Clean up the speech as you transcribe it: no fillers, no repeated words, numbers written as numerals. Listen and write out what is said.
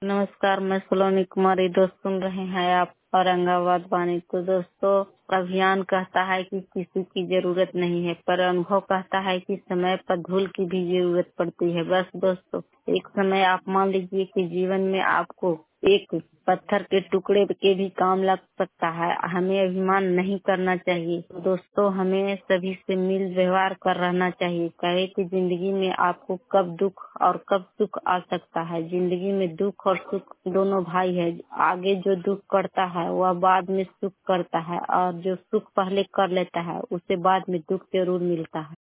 नमस्कार, मैं सलोनी कुमारी। दोस्त सुन रहे हैं आप औरंगाबाद वाणी। तो दोस्तों, अभियान कहता है कि किसी की जरूरत नहीं है, पर अनुभव कहता है कि समय पर धूल की भी जरूरत पड़ती है। बस दोस्तों, एक समय आप मान लीजिए कि जीवन में आपको एक पत्थर के टुकड़े के भी काम लग सकता है। हमें अभिमान नहीं करना चाहिए। तो दोस्तों, हमें सभी से मिल व्यवहार कर रहना चाहिए। कहे कि जिंदगी में आपको कब दुख और कब सुख आ सकता है। जिंदगी में दुख और सुख दोनों भाई है। आगे जो दुख करता है वह बाद में सुख करता है, और जो सुख पहले कर लेता है उसे बाद में दुख जरूर मिलता है।